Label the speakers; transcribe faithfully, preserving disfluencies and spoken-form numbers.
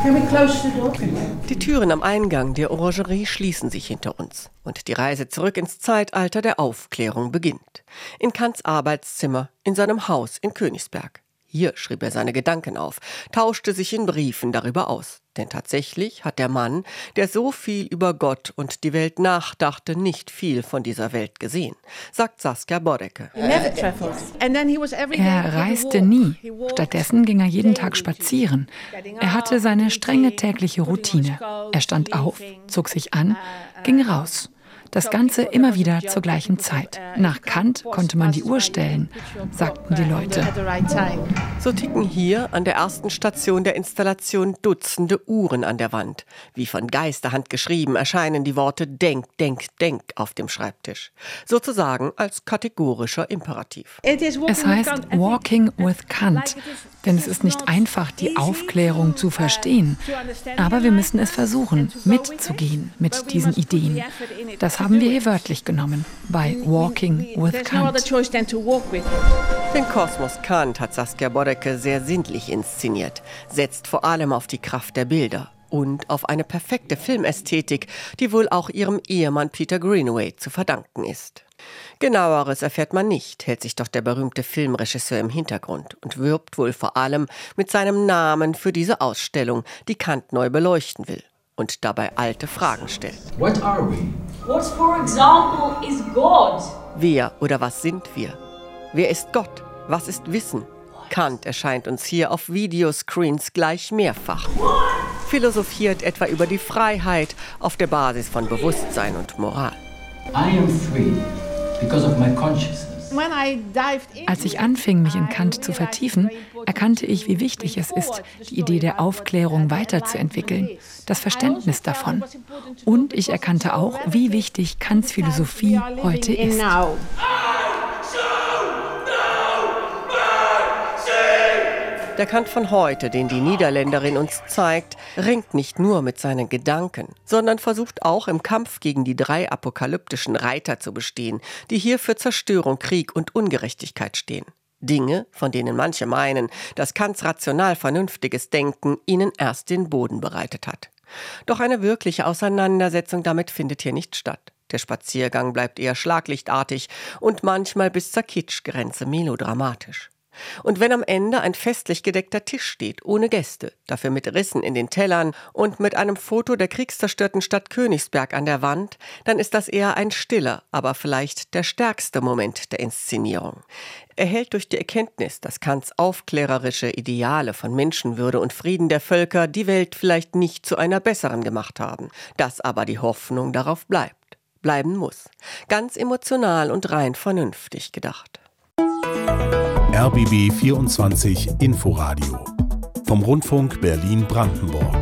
Speaker 1: Die Türen am Eingang der Orangerie schließen sich hinter uns und die Reise zurück ins Zeitalter der Aufklärung beginnt. In Kants Arbeitszimmer, in seinem Haus in Königsberg. Hier schrieb er seine Gedanken auf, tauschte sich in Briefen darüber aus. Denn tatsächlich hat der Mann, der so viel über Gott und die Welt nachdachte, nicht viel von dieser Welt gesehen, sagt Saskia Boddecke.
Speaker 2: Er reiste nie. Stattdessen ging er jeden Tag spazieren. Er hatte seine strenge tägliche Routine. Er stand auf, zog sich an, ging raus. Das Ganze immer wieder zur gleichen Zeit. Nach Kant konnte man die Uhr stellen, sagten die Leute.
Speaker 1: So ticken hier an der ersten Station der Installation Dutzende Uhren an der Wand. Wie von Geisterhand geschrieben erscheinen die Worte Denk, Denk, Denk auf dem Schreibtisch. Sozusagen als kategorischer Imperativ.
Speaker 2: Es heißt Walking with Kant. Denn es ist nicht einfach, die Aufklärung zu verstehen. Aber wir müssen es versuchen, mitzugehen mit diesen Ideen. Das haben wir hier wörtlich genommen, bei Walking with Kant.
Speaker 1: Den Kosmos Kant hat Saskia Boddecke sehr sinnlich inszeniert, setzt vor allem auf die Kraft der Bilder und auf eine perfekte Filmästhetik, die wohl auch ihrem Ehemann Peter Greenaway zu verdanken ist. Genaueres erfährt man nicht, hält sich doch der berühmte Filmregisseur im Hintergrund und wirbt wohl vor allem mit seinem Namen für diese Ausstellung, die Kant neu beleuchten will und dabei alte Fragen stellt.
Speaker 3: What are we? What, for example, is God?
Speaker 1: Wer oder was sind wir? Wer ist Gott? Was ist Wissen? Kant erscheint uns hier auf Videoscreens gleich mehrfach. Philosophiert etwa über die Freiheit auf der Basis von Bewusstsein und Moral.
Speaker 3: I am free because of my consciousness.
Speaker 2: Als ich anfing, mich in Kant zu vertiefen, erkannte ich, wie wichtig es ist, die Idee der Aufklärung weiterzuentwickeln, das Verständnis davon. Und ich erkannte auch, wie wichtig Kants Philosophie heute ist.
Speaker 1: Der Kant von heute, den die Niederländerin uns zeigt, ringt nicht nur mit seinen Gedanken, sondern versucht auch im Kampf gegen die drei apokalyptischen Reiter zu bestehen, die hier für Zerstörung, Krieg und Ungerechtigkeit stehen. Dinge, von denen manche meinen, dass Kants rational vernünftiges Denken ihnen erst den Boden bereitet hat. Doch eine wirkliche Auseinandersetzung damit findet hier nicht statt. Der Spaziergang bleibt eher schlaglichtartig und manchmal bis zur Kitschgrenze melodramatisch. Und wenn am Ende ein festlich gedeckter Tisch steht, ohne Gäste, dafür mit Rissen in den Tellern und mit einem Foto der kriegszerstörten Stadt Königsberg an der Wand, dann ist das eher ein stiller, aber vielleicht der stärkste Moment der Inszenierung. Erhellt durch die Erkenntnis, dass Kants aufklärerische Ideale von Menschenwürde und Frieden der Völker die Welt vielleicht nicht zu einer besseren gemacht haben, dass aber die Hoffnung darauf bleibt, bleiben muss. Ganz emotional und rein vernünftig gedacht.
Speaker 4: R B B vierundzwanzig Inforadio vom Rundfunk Berlin-Brandenburg.